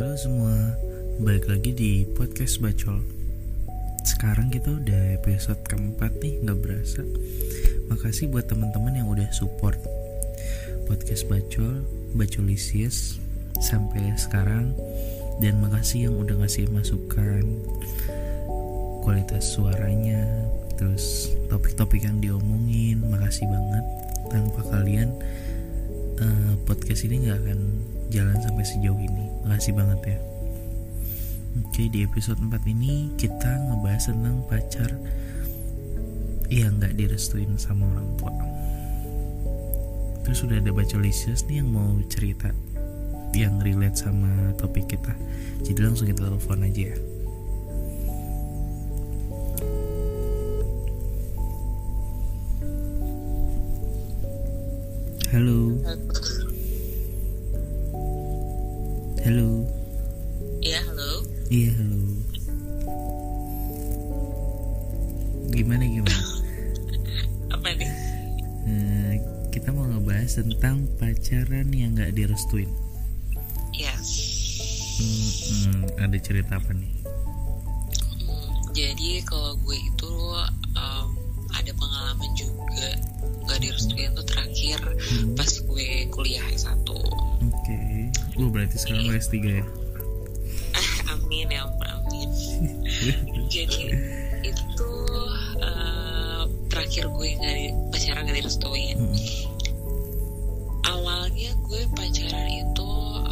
Halo semua, balik lagi di podcast Bacol. Sekarang kita udah episode keempat nih, gak berasa. Makasih buat teman-teman yang udah support podcast Bacol, Bacolisius sampai sekarang. Dan makasih yang udah ngasih masukan, kualitas suaranya, terus topik-topik yang diomongin. Makasih banget. Tanpa kalian podcast ini gak akan jalan sampai sejauh ini. Makasih banget ya. Oke, di episode 4 ini kita ngebahas tentang pacar yang gak direstuin sama orang tua. Terus sudah ada Bacolisius nih yang mau cerita yang relate sama topik kita. Jadi langsung kita telepon aja ya. Halo. Halo. Iya, halo. Iya, halo. Gimana? Apa nih? Kita mau ngebahas tentang pacaran yang gak direstuin. Yes. Ada cerita apa nih? Jadi kalau gue itu ada pengalaman juga gak direstuin tuh terakhir pas gue kuliah S1. Oke. Berarti sekarang lo S3 ya? Amin ya amin. Jadi itu terakhir gue pacaran gak direstuin. Awalnya gue pacaran itu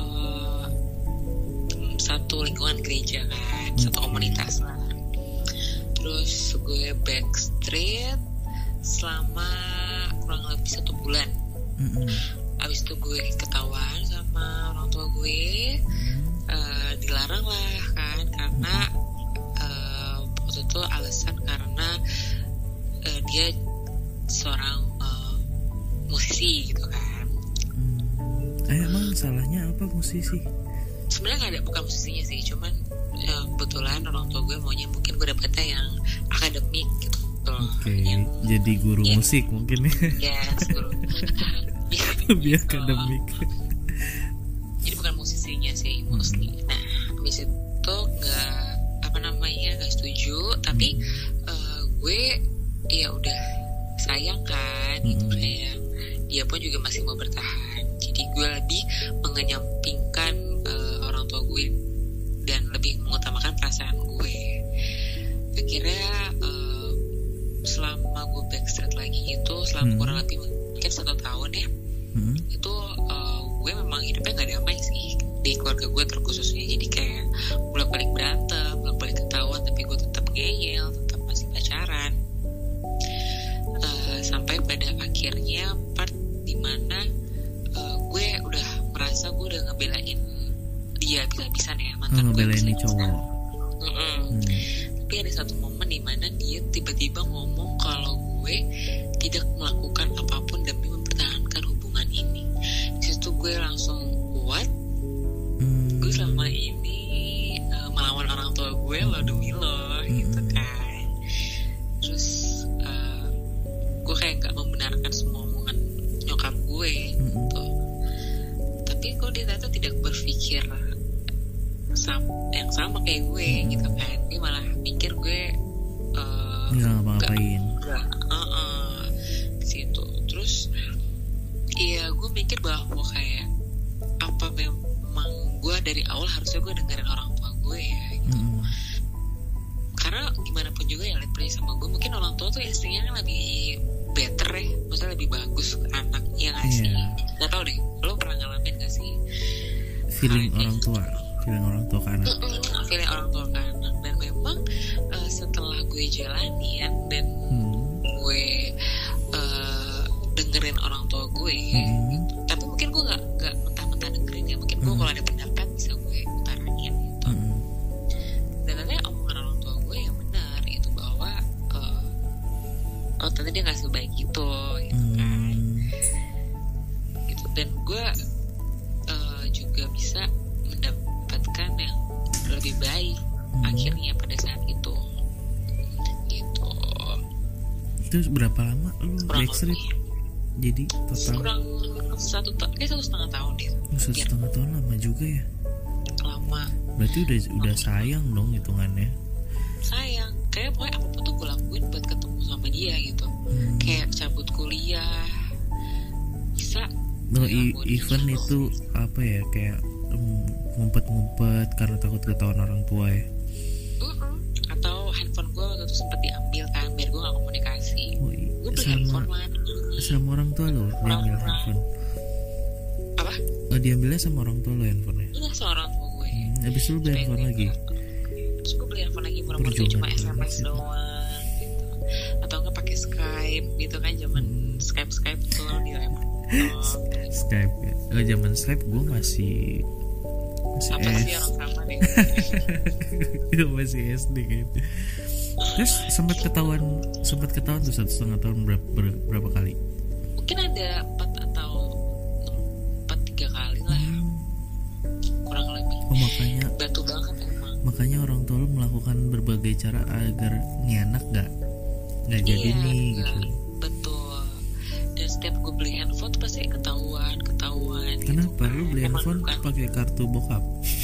satu lingkungan gereja kan, satu komunitas lah. Terus gue backstreet selama kurang lebih 1 bulan. Abis itu gue ketahuan sama orang tua gue, dilarang lah kan, karena waktu itu alasan karena dia seorang musisi gitu kan. Emang salahnya apa musisi? Sebenarnya bukan musisinya sih, cuman kebetulan orang tua gue maunya mungkin gue dapetnya yang akademik gitu. Oke, jadi guru musik mungkin ya. Yes, guru. Lebih akademik. Jadi bukan musisinya sih mostly. Nah, habis itu nggak setuju, tapi gue ya udah sayang kan, gitu sayang. Dia pun juga masih mau bertahan. Jadi gue lebih mengenyampingkan orang tua gue dan lebih mengutamakan perasaan gue. Akhirnya selama gue backstreet lagi itu selama kurang lebih mungkin 1 tahun ya, itu gue memang hidupnya gak damai sih di keluarga gue terkhususnya. Jadi kayak bolak-balik berantem, bolak-balik ketahuan, tapi gue tetap ngeyel, tetap masih pacaran. Sampai pada akhirnya part dimana gue udah merasa gue udah ngebelain dia bisa-bisan ya, mantan gue ngebelain nih cowok. Tapi ada satu momen dimana dia tiba-tiba ngomong kalau gue tidak melakukan apapun demi mempertahankan hubungan ini. Di situ gue langsung what? Gue selama ini melawan orang tua gue lo demi lo gitu kan. Terus gue kayak gak membenarkan semua omongan nyokap gue gitu. Tapi kok dia ternyata tidak berpikir yang sama kayak gue gitu kan. Dia malah mikir gue nggak ngapa-ngapain di situ. Terus iya, gue mikir bahwa kayak apa memang gue dari awal harusnya gue dengerin orang tua gue ya gitu. Karena gimana pun juga ya, lihat sama gue, mungkin orang tua tuh instingnya kan lebih better ya, maksudnya lebih bagus ke anak, ya nggak sih? Nggak tau deh, lo pernah ngalamin nggak sih feeling orang tua ke anak? Feeling orang tua ke anak. Dan memang setelah gue jalanin dan gue dengerin orang tua gue, tapi mungkin gue nggak mentah-mentah dengerin ya. Mungkin gue kalau ada pendapat bisa gue utarain gitu. Dan ternyata omongan orang tua gue yang benar itu bahwa ternyata dia nggak sebaik itu gitu kan. Gitu. Dan gue juga bisa mendapatkan yang lebih baik akhirnya pada saat itu gitu. Itu berapa lama lu backstreet? Jadi total kurang 1,5 tahun deh. 1,5 tahun lama juga ya. Lama lama. Berarti udah sayang dong hitungannya. Sayang, kayak pokoknya apapun tuh gue lakuin buat ketemu sama dia gitu. Kayak cabut kuliah bisa. No, even itu apa ya, kayak ngumpet-ngumpet karena takut ketahuan orang tua ya. Atau handphone gue waktu itu sempat diambil kan, biar gue gak komunikasi. Gue beli handphone lagi. Sama orang tua lo diambil handphone. Apa? Diambilnya sama orang tua lo handphonenya? Iya, sama orang tua gue. Habis itu beli handphone lagi? Terus gue beli handphone lagi, murah-murah cuma SMS doang gitu. Atau nggak pakai Skype gitu kan, zaman Skype tuh di laptop. Skype ya? Zaman Skype gue masih apa sih orang sama deh. Gue masih SD gitu. Terus sempat ketahuan tuh 1,5 tahun berapa kali? Mungkin ada 4 atau 3 kali lah. Kurang lebih. Makanya batu banget emang. Makanya orang tua lo melakukan berbagai cara agar nih anak gak jadi nih gitu. Betul. Dan setiap gue beli handphone tuh pasti ketahuan. Kenapa gitu. lu beli handphone pakai kartu bokap?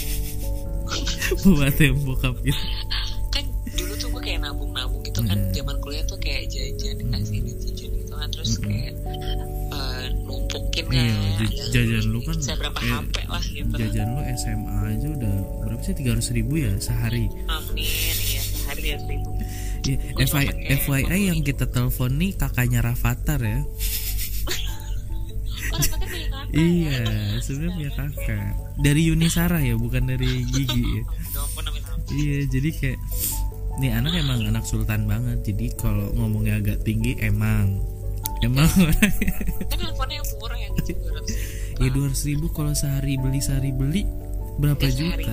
Buat ATM bokap gitu. Kan dulu tuh gue kayak nabung gitu kan, zaman kuliah tuh kayak jajan dikasih jajan gitu kan, terus kayak numpukin kan. Jajan lu kan berapa HP lah gitu. Jajan lu SMA aja udah berapa sih, 300.000 ya sehari? Amin, ya sehari 300.000. Ya, FYI yang kita telepon nih kakaknya Rafathar ya. Rafathar punya kakak. Iya, sebenarnya punya kakak. Dari Yuni Sarah ya, bukan dari Gigi ya. Iya, jadi kayak nih anak emang anak sultan banget. Jadi kalau ngomongnya agak tinggi emang kan handphonenya yang murah ya gitu, 200.000. Ya 200.000 kalau sehari beli berapa juta?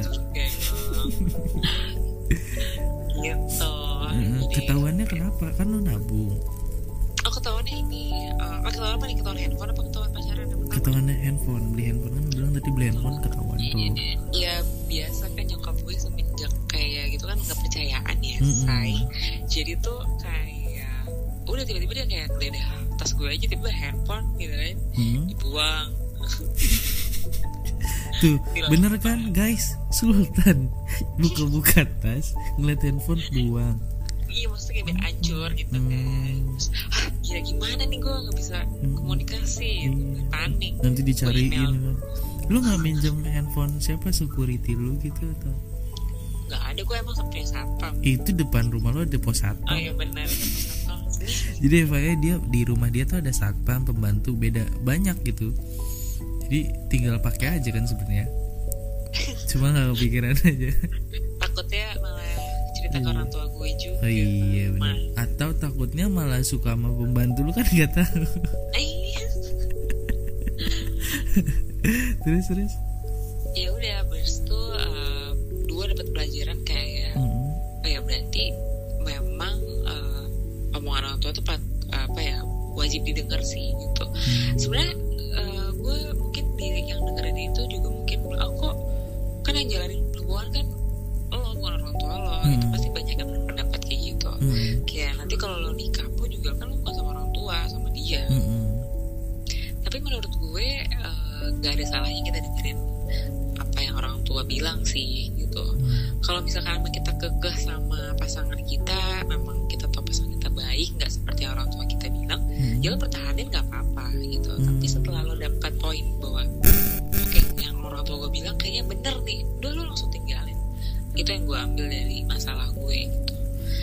Gitu. Ketahuannya kenapa? Kan lo nabung. Ketahuannya ini ketahuan handphone apa ketahuan pacaran? Ketahuannya handphone. Beli handphone kan bilang tadi beli handphone ketahuan tuh. Ya biasa kan nyokap gue semenjak kayak gitu kan nggak percayaan ya, say. Jadi tuh kayak udah tiba-tiba dia kayak geledah tas gue aja, tiba handphone gitu kan, dibuang. Tuh bener kan guys, sultan buka tas ngeliat handphone buang. Iya, maksudnya kayak hancur gitu kan. Terus, ya gimana nih gue nggak bisa komunikasi gitu. Panik. Nanti dicariin kan. Lu nggak minjem handphone siapa, security lu gitu atau? Nggak ada, gue emang sampai satpam. Itu depan rumah lu ada pos satpam. Oh iya benar, satpam. Jadi dia di rumah dia tuh ada satpam, pembantu beda banyak gitu. Jadi tinggal pakai aja kan sebenarnya. Cuma nggak kepikiran aja. Takutnya malah cerita ke orang tua gue juga. Oh iya benar. Atau takutnya malah suka sama pembantu lu kan nggak tahu. Terus. Ya udah, abis itu gue dapat pelajaran kayak, ya berarti memang omongan orang tua tuh wajib didengar sih gitu. Sebenarnya gue mungkin diri yang dengerin itu juga mungkin kok kan yang jalanin hubungan kan lo, bukan orang tua lo. Itu pasti banyak yang berpendapat kayak gitu. Kayak nanti kalau lo nikah pun juga kan lo bukan sama orang tua, sama dia. Tapi menurut gue gak ada salahnya kita dengerin apa yang orang tua bilang sih gitu. Kalau misalkan kita kekeh sama pasangan kita, memang kita tahu pasangan kita baik, nggak seperti orang tua kita bilang, ya lo pertahanin nggak apa-apa gitu. Tapi setelah lo dapat poin bahwa oke, yang orang tua gue bilang kayaknya bener nih, udah lo langsung tinggalin. Itu yang gue ambil dari masalah gue gitu.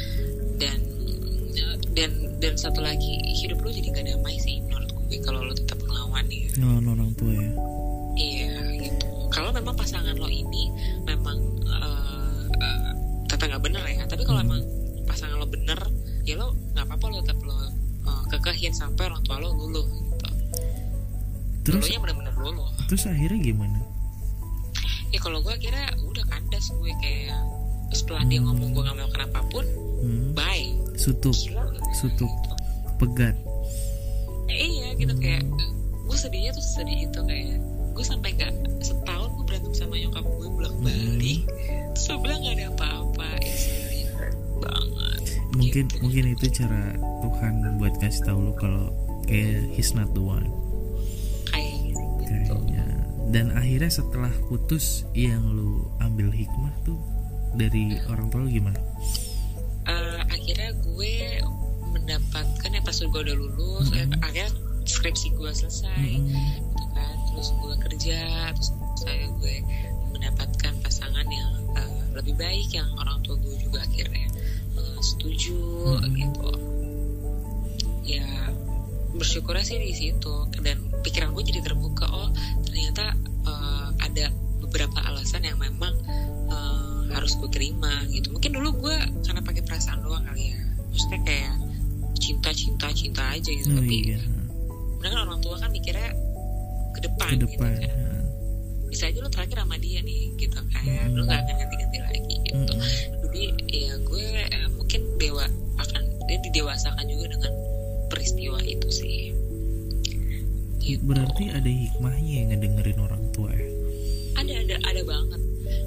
Dan satu lagi, hidup lo jadi gak damai sih menurut gue kalau lo tetap melawan gitu. Orang tua ya. Iya gitu. Kalau memang pasangan lo ini memang tetap nggak bener ya, tapi kalau emang pasangan lo bener, ya lo nggak apa-apa, lo tetap lo kekehin sampai orang tua lo luluh gitu. Terus luluhnya benar-benar luluh. Terus akhirnya gimana? Ya kalau gue akhirnya udah kandas gue, kayak setelah dia ngomong gue nggak melakukan apapun, bye. Sutuk pegat. Iya gitu, kayak gue sedihnya tuh sedih itu, kayak gue sampai nggak setahun gue berantem sama nyokap gue bolak-balik. Terus gue bilang nggak ada apa-apa, istilahnya banget. Mungkin itu cara Tuhan buat kasih tahu lo kalau kayak he's not the one. Kayaknya. Dan akhirnya setelah putus, yang lu ambil hikmah tuh dari orang tua lu gimana? Akhirnya gue mendapatkan ya pas gue udah lulus, akhirnya skripsi gue selesai, gitu kan. Terus gue kerja, terus gue mendapatkan pasangan yang lebih baik, yang orang tua gue juga akhirnya setuju, gitu. Ya bersyukurnya sih di situ, dan pikiran gue jadi terbuka. Oh ternyata ada beberapa alasan yang memang harus gue terima gitu. Mungkin dulu gue karena pakai perasaan doang kali ya, maksudnya kayak cinta aja gitu. Tapi bener kan orang tua kan mikirnya ke depan gitu kan. Bisa aja lo terakhir sama dia nih gitu kan, lo gak akan ganti-ganti lagi gitu. Jadi ya gue mungkin dia didewasakan juga dengan peristiwa itu sih gitu. Berarti ada hikmahnya yang ngedengerin orang tua ya? Ada banget.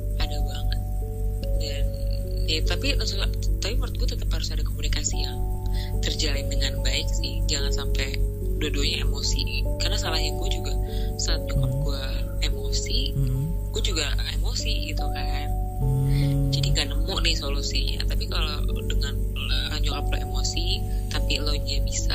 Dan ya tapi menurut gue tetap harus ada komunikasi yang terjalin dengan baik sih. Jangan sampai dua-duanya emosi, karena salahnya gue juga saat nyokap gue emosi, gue juga emosi gitu kan. Jadi nggak nemu nih solusinya. Tapi kalau dengan nyokap lo emosi tapi lo nya bisa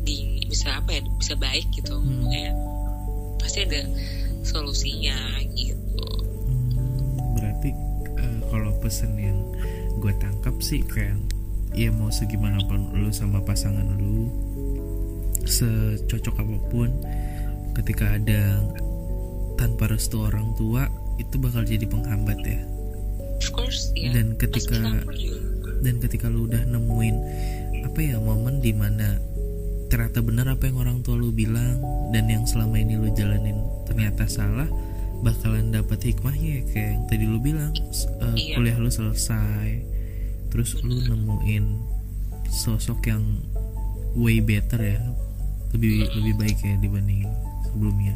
baik gitu ngomongnya, pasti ada solusinya gitu. Berarti kalau pesen yang gue tangkap sih kayak ya mau segimana pun lu sama pasangan lu, secocok apapun, ketika ada tanpa restu orang tua itu bakal jadi penghambat ya. Of course, ya. Dan ketika lu udah nemuin momen dimana ternyata benar apa yang orang tua lu bilang, dan yang selama ini lu jalanin ternyata salah, bakalan dapat hikmahnya ya, kayak yang tadi lu bilang. Kuliah lu selesai, terus lu nemuin sosok yang way better ya, lebih baik ya dibanding sebelumnya.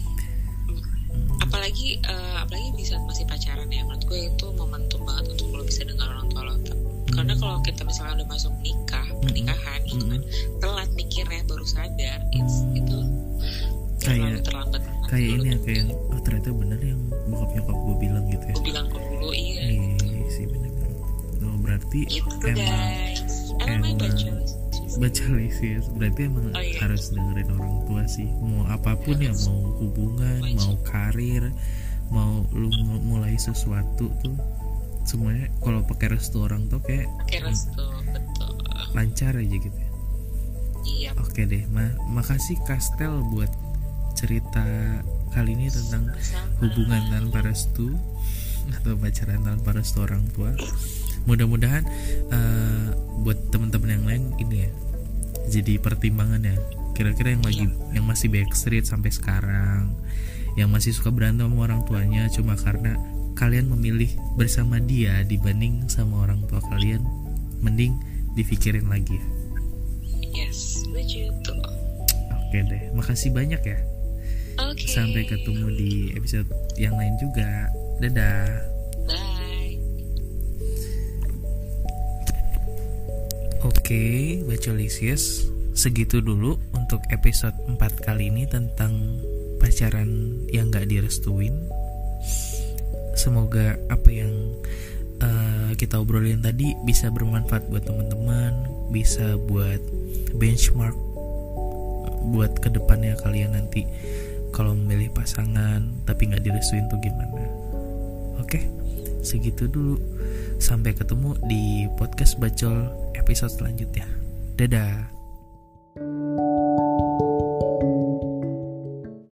Apalagi di saat masih pacaran ya, menurut gue itu momentum banget untuk lo bisa dengar orang tua lo. Karena kalau kita misalnya udah masuk pernikahan gitu kan, telat mikirnya baru sadar, itu terlambat. Kayak ini ya, kayak ternyata benar yang bokap nyokap gue bilang gitu ya. Gue bilang kok dulu, iya sih benar. Berarti gitu, emang bacalis, berarti emang harus dengerin orang tua sih. Mau apapun ya, mau hubungan, mau karir, mau lu mulai sesuatu tuh, semuanya kalau pakai restu orang tuh kayak betul lancar aja gitu ya. Iya. Oke deh, makasih Kastel buat cerita kali ini tentang hubungan tanpa restu atau pacaran tanpa restu orang tua. Mudah-mudahan buat teman-teman yang lain ini ya jadi pertimbangan ya. Kira-kira yang masih backstreet sampai sekarang, yang masih suka berantem sama orang tuanya cuma karena kalian memilih bersama dia dibanding sama orang tua kalian, mending dipikirin lagi ya. Yes, begitu. Oke deh, makasih banyak ya. Okay. Sampai ketemu di episode yang lain juga. Dadah. Bye. Oke, Bacolisius, segitu dulu untuk episode 4 kali ini tentang pacaran yang gak direstuin. Semoga apa yang kita obrolin tadi bisa bermanfaat buat teman-teman, bisa buat benchmark buat kedepannya kalian nanti kalau memilih pasangan tapi gak direstuin tuh gimana. Oke, segitu dulu. Sampai ketemu di podcast Bacol episode selanjutnya. Dadah.